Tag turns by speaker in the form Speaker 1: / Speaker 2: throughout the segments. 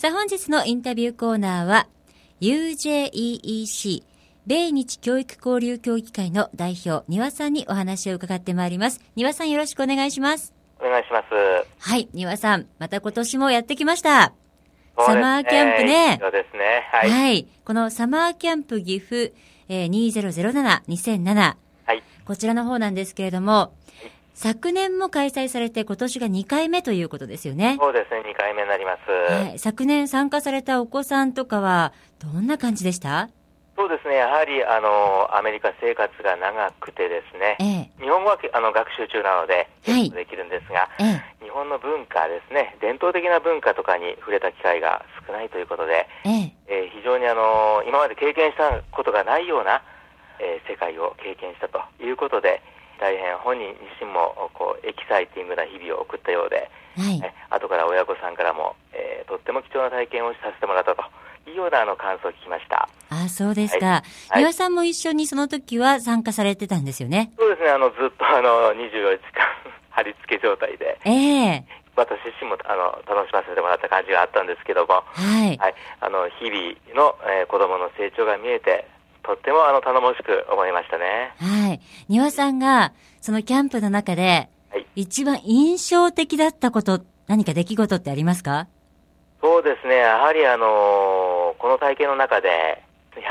Speaker 1: さあ本日のインタビューコーナーは UJEEC 米日教育交流協議会の代表丹羽さんにお話を伺ってまいります。丹羽さんよろしくお願いします。
Speaker 2: お願いします。
Speaker 1: はい、丹羽さんまた今年もやってきました。サマーキャンプね。
Speaker 2: そうですね。はい。
Speaker 1: はい、このサマーキャンプ岐阜、2007-2007、はい、こちらの方なんですけれども、昨年も開催されて今年が2回目ということですよね。
Speaker 2: そうですね、2回目になります。
Speaker 1: はい、昨年参加されたお子さんとかはどんな感じでした？
Speaker 2: そうですね、やはりアメリカ生活が長くてですね、日本語は学習中なのでできるんですが、日本の文化ですね、伝統的な文化とかに触れた機会が少ないということで、非常に今まで経験したことがないような、世界を経験したということで、大変本人自身もエキサイティングな日々を送ったようで、後から親御さんからも、とっても貴重な体験をさせてもらったというような感想を聞きました。
Speaker 1: あ、そうですか。丹羽さんも一緒にその時は参加されてたんですよね。
Speaker 2: そうですね、ずっと24時間貼り付け状態で、私自身も楽しませてもらった感じがあったんですけども、日々の、子供の成長が見えて、とっても頼もしく思いましたね。
Speaker 1: はい。丹羽さんがそのキャンプの中で、一番印象的だったこと、何か出来事ってありますか？
Speaker 2: そうですね、やはりこの体験の中で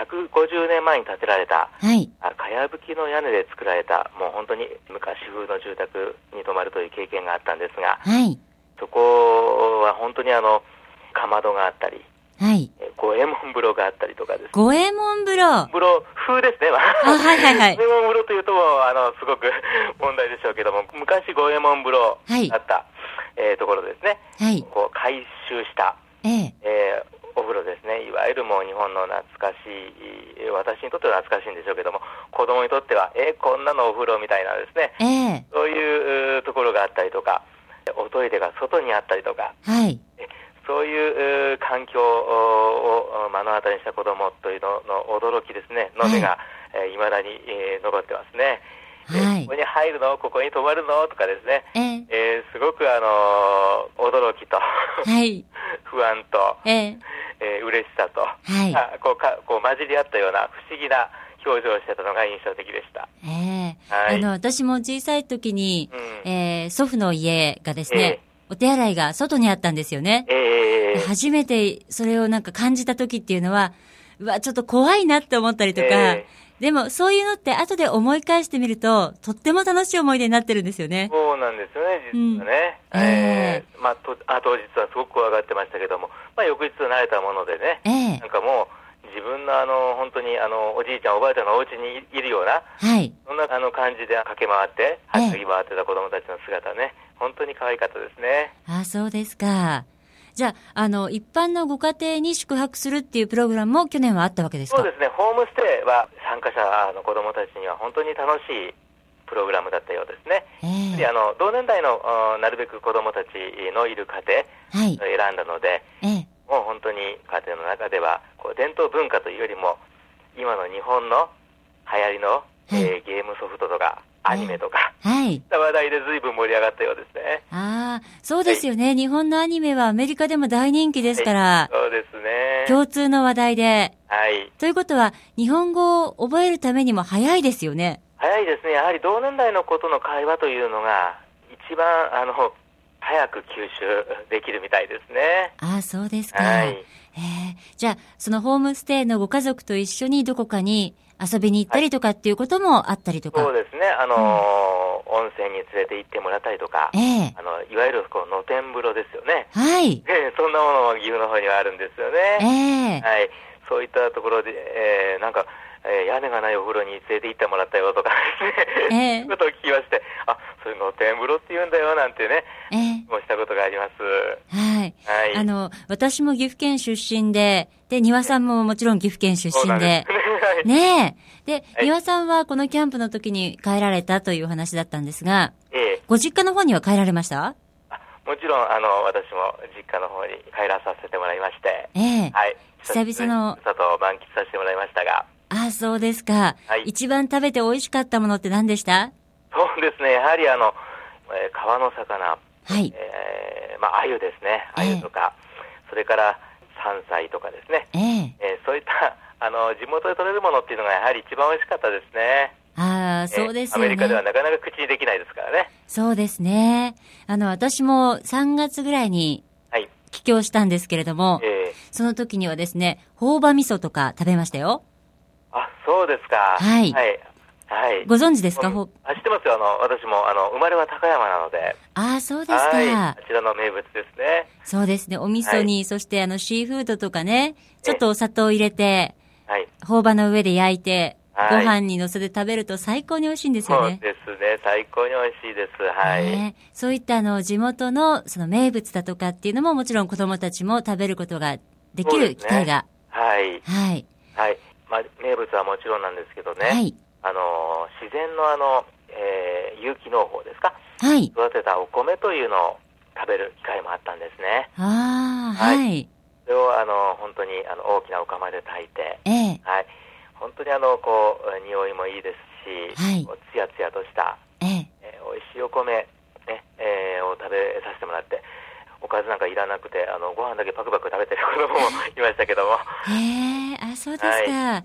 Speaker 2: 150年前に建てられた、かやぶきの屋根で作られた、もう本当に昔風の住宅に泊まるという経験があったんですが、そこは本当にかまどがあったり、五右衛門風呂があったりとかです。
Speaker 1: 五右衛門風呂
Speaker 2: 風ですね。五右衛門風呂というとすごく問題でしょうけども、昔五右衛門風呂だった、ところですね。改修した、お風呂ですね。いわゆるもう日本の懐かしい、私にとっては懐かしいんでしょうけども、子供にとってはこんなのお風呂みたいなですね、そういうところがあったりとか、おトイレが外にあったりとか、そういう環境を目の当たりにした子供というのの驚きですね、の目が未だに残ってますね。ここに入るの、ここに泊まるのとかですね、すごく驚きと不安と、嬉しさと、混じり合ったような不思議な表情をしてたのが印象的でした。
Speaker 1: 私も小さい時に、祖父の家がですね、お手洗いが外にあったんですよね。初めてそれをなんか感じた時っていうのは、ちょっと怖いなって思ったりとか、でもそういうのって後で思い返してみると、とっても楽しい思い出になってるんですよね。
Speaker 2: そうなんですよね、実はね。当日はすごく怖がってましたけども、翌日慣れたものでね、なんかもう自分の本当におじいちゃんおばあちゃんのお家にいるような、そんな感じで駆け回って、走り回ってた子供たちの姿ね、本当に可愛かったですね。
Speaker 1: あ、そうですか。じゃあ、一般のご家庭に宿泊するっていうプログラムも去年はあったわけですか？
Speaker 2: そうですね、ホームステイは参加者の子どもたちには本当に楽しいプログラムだったようですね。同年代のなるべく子どもたちのいる家庭を選んだので、もう本当に家庭の中では伝統文化というよりも、今の日本の流行りの、ゲームソフトとか、アニメとか、話題で随分盛り上がったようですね。
Speaker 1: そうですよね。日本のアニメはアメリカでも大人気ですから、
Speaker 2: そうですね。
Speaker 1: 共通の話題で。ということは、日本語を覚えるためにも早いですよね。
Speaker 2: 早いですね。やはり同年代の子との会話というのが、一番、早く吸収できるみたいですね。
Speaker 1: そうですか。じゃあ、そのホームステイのご家族と一緒にどこかに遊びに行ったりとかっていうこともあったりとか。
Speaker 2: そうですね。温泉に連れて行ってもらったりとか、いわゆる露天風呂ですよね。そんなものも岐阜の方にはあるんですよね。そういったところで、なんか、屋根がないお風呂に連れて行ってもらったよとかですね、ことを聞きまして、そういう露天風呂って言うんだよなんてね、もしたことがあります。
Speaker 1: 私も岐阜県出身で、丹羽さんももちろん岐阜県出身で、で、丹羽さんはこのキャンプの時に帰られたという話だったんですが、ご実家の方には帰られました？
Speaker 2: もちろん、私も実家の方に帰らさせてもらいまして、
Speaker 1: 久々の
Speaker 2: 里を満喫させてもらいましたが。
Speaker 1: そうですか。一番食べて美味しかったものって何でした？
Speaker 2: そうですね、やはり川の魚、鮎ですね、鮎とか、それから山菜とかですね、そういった地元で取れるものっていうのがやはり一番美味しかったですね。
Speaker 1: そうですよね。
Speaker 2: アメリカではなかなか口にできないですからね。
Speaker 1: そうですね。私も3月ぐらいに帰郷したんですけれども、その時にはですね、朴葉味噌とか食べましたよ。
Speaker 2: そうですか。
Speaker 1: はい。ご存知ですか？知
Speaker 2: ってますよ。私も生まれは高山なので。
Speaker 1: そうですか。
Speaker 2: あちらの名物ですね。
Speaker 1: そうですね。お味噌に、そしてシーフードとかね、ちょっとお砂糖を入れて、朴葉の上で焼いて、ご飯に乗せて食べると最高に美味しいんですよね。
Speaker 2: そうですね。最高に美味しいです。はい。
Speaker 1: そういった地元のその名物だとかっていうのももちろん子供たちも食べることができる機会が。
Speaker 2: はい。名物はもちろんなんですけどね。自然の有機農法ですか。育てたお米というのを食べる機会もあったんですね。それを本当に大きなお釜で炊いて、本当に匂いもいいですし、つやつやとした、美味しいお米、を食べさせてもらって、おかずなんかいらなくてご飯だけパクパク食べてる子供もいましたけども。
Speaker 1: そうですか。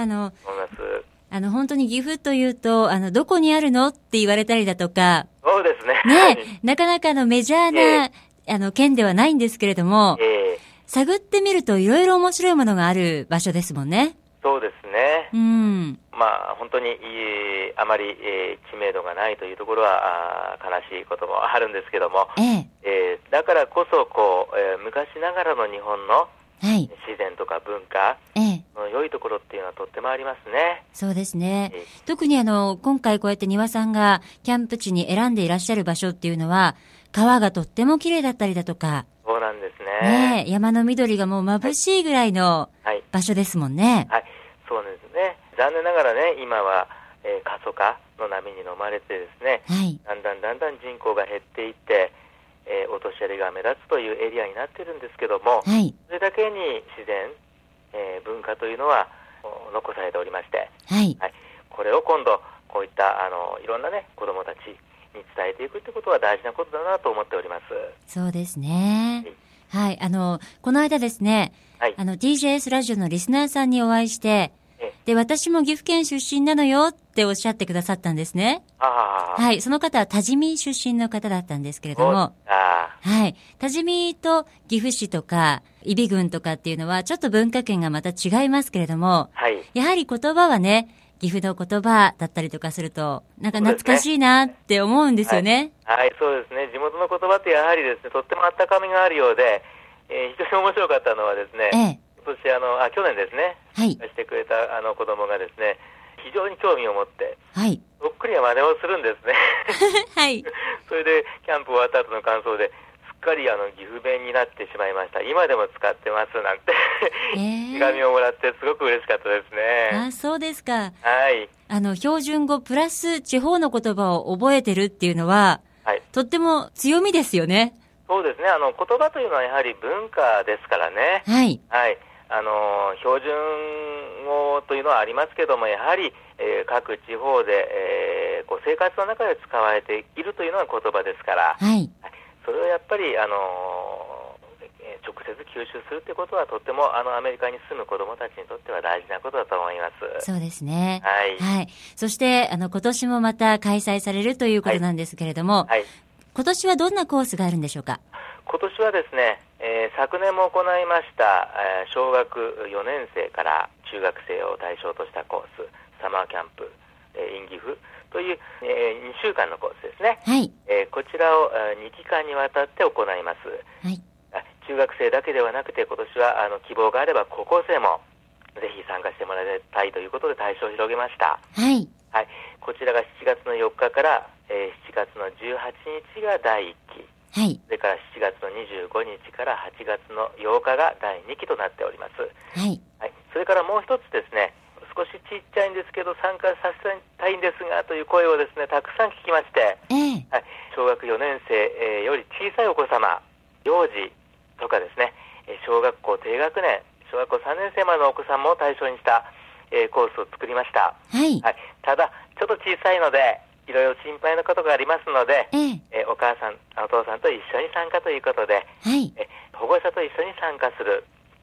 Speaker 1: 本当に岐阜というとどこにあるのって言われたりだとか。
Speaker 2: そうですね。
Speaker 1: なかなかメジャーな、県ではないんですけれども、探ってみるといろいろ面白いものがある場所ですもんね。
Speaker 2: そうですね。本当にあまり、知名度がないというところは悲しいこともあるんですけども、だからこそ昔ながらの日本の自然とか文化の良いところっていうのはとってもありますね。
Speaker 1: そうですね。特に今回こうやって丹羽さんがキャンプ地に選んでいらっしゃる場所っていうのは川がとっても綺麗だったりだとか。
Speaker 2: そうなんですね。
Speaker 1: 山の緑がもう眩しいぐらいの場所ですもんね。
Speaker 2: そうですね。残念ながらね、今は、過疎化の波に飲まれてですね、だんだん人口が減っていって、お年寄りが目立つというエリアになってるんですけども、それだけに自然、文化というのは残されておりまして、これを今度こういったいろんなね子どもたちに伝えていくってことは大事なことだなと思っております。
Speaker 1: そうですね。この間ですね、TJS ラジオのリスナーさんにお会いして、で、私も岐阜県出身なのよっておっしゃってくださったんですね。その方は多治見出身の方だったんですけれども、多治見と岐阜市とか揖斐郡とかっていうのはちょっと文化圏がまた違いますけれども、やはり言葉はね、岐阜の言葉だったりとかするとなんか懐かしいなって思うんですよね。
Speaker 2: そうですね。地元の言葉ってやはりですね、とってもあったかみがあるようで、非常に面白かったのはですね、去年ですね、してくれた子供がですね、非常に興味を持って、そっくりな真似をするんですね。それでキャンプ終わった後の感想で、すっかり岐阜弁になってしまいました。今でも使ってますなんて手紙をもらってすごく嬉しかったですね。
Speaker 1: そうですか。標準語プラス地方の言葉を覚えてるっていうのは、とっても強みですよね。
Speaker 2: そうですね。言葉というのはやはり文化ですからね。標準語というのはありますけども、やはり、各地方で、生活の中で使われているというのが言葉ですから、それをやっぱり、直接吸収するということはとってもアメリカに住む子どもたちにとっては大事なことだと思います。
Speaker 1: そうですね。そして今年もまた開催されるということなんですけれども、今年はどんなコースがあるんでしょうか？
Speaker 2: 今年はですね、昨年も行いました、小学4年生から中学生を対象としたコース、サマーキャンプ、in 岐阜という、2週間のコースですね。こちらを2期間にわたって行います。中学生だけではなくて、今年は希望があれば高校生もぜひ参加してもらいたいということで対象を広げました。こちらが7月の4日から、7月の18日が第1期。それから7月の25日から8月の8日が第2期となっております。それからもう一つですね、少しちっちゃいんですけど参加させたいんですがという声をですね、たくさん聞きまして、小学4年生、より小さいお子様、幼児とかですね、小学校低学年、小学校3年生までのお子さんも対象にした、コースを作りました。ただちょっと小さいのでいろいろ心配なことがありますので、お母さんお父さんと一緒に参加ということで、保護者と一緒に参加する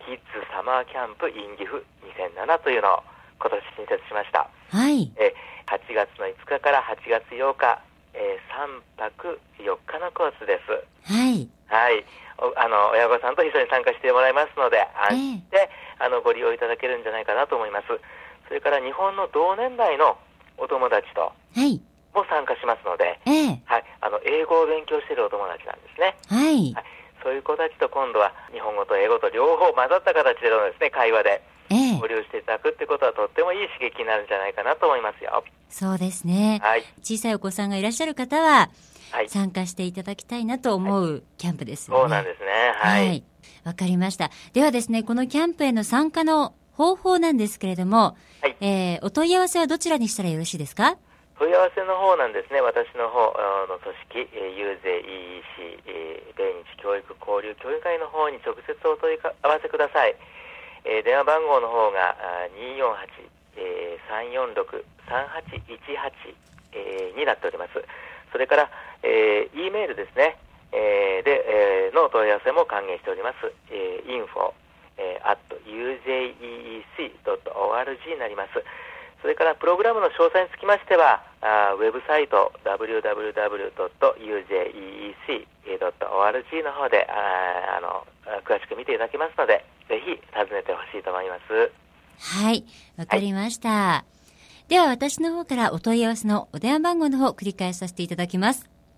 Speaker 2: キッズサマーキャンプ in 岐阜2007というのを今年新設しました。
Speaker 1: はい。
Speaker 2: 8月の5日から8月8日、3泊4日のコースです。
Speaker 1: はい。
Speaker 2: はい。親御さんと一緒に参加してもらいますので、安心してご利用いただけるんじゃないかなと思います。それから日本の同年代のお友達とも参加しますので、はい、英語を勉強しているお友達なんですね。
Speaker 1: はい。
Speaker 2: はい、そういう子たちと今度は日本語と英語と両方混ざった形でのですね、会話で交流していただくってことはとってもいい刺激になるんじゃないかなと思いますよ。
Speaker 1: そうですね。
Speaker 2: はい。
Speaker 1: 小さいお子さんがいらっしゃる方は、参加していただきたいなと思うキャンプですよね。
Speaker 2: そうなんですね。はい。
Speaker 1: わかりました。ではですね、このキャンプへの参加の方法なんですけれども、お問い合わせはどちらにしたらよろしいですか？
Speaker 2: 問い合わせの方なんですね。私の方の組織、UZEEC、米日教育交流協議会の方に直接お問い合わせください。電話番号の方が248-346-3818、になっております。それから、E メールですね、で、のお問い合わせも歓迎しております。info@uzeec.org になります。それからプログラムの詳細につきましては、ウェブサイト www.uzeec.org の方で詳しく見ていただけますので、ぜひ訪ねてほしいと思います。
Speaker 1: はい、わかりました。では私の方からお問い合わせのお電話番号の方を繰り返させていただきます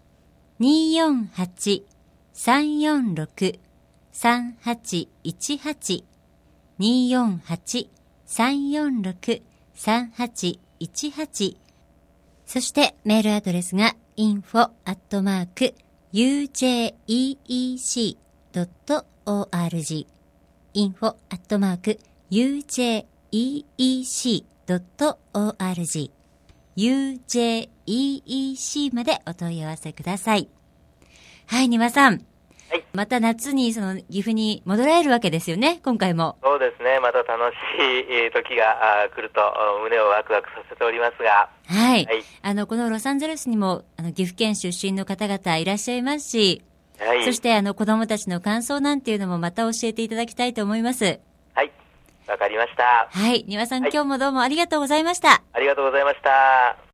Speaker 1: 。248-346-3818 248-346-3818 そしてメールアドレスが info@ujeec.org info@ujeec.org UJEEC までお問い合わせください。はい、庭さん。
Speaker 2: はい、
Speaker 1: また夏に岐阜に戻られるわけですよね、今回も。
Speaker 2: そうですね、また楽しい時が来ると胸をワクワクさせておりますが。
Speaker 1: はい。はい、このロサンゼルスにも岐阜県出身の方々いらっしゃいますし、はい、そして子供たちの感想なんていうのもまた教えていただきたいと思います。
Speaker 2: はい、わかりました。
Speaker 1: はい、庭さん、今日もどうもありがとうございました。
Speaker 2: ありがとうございました。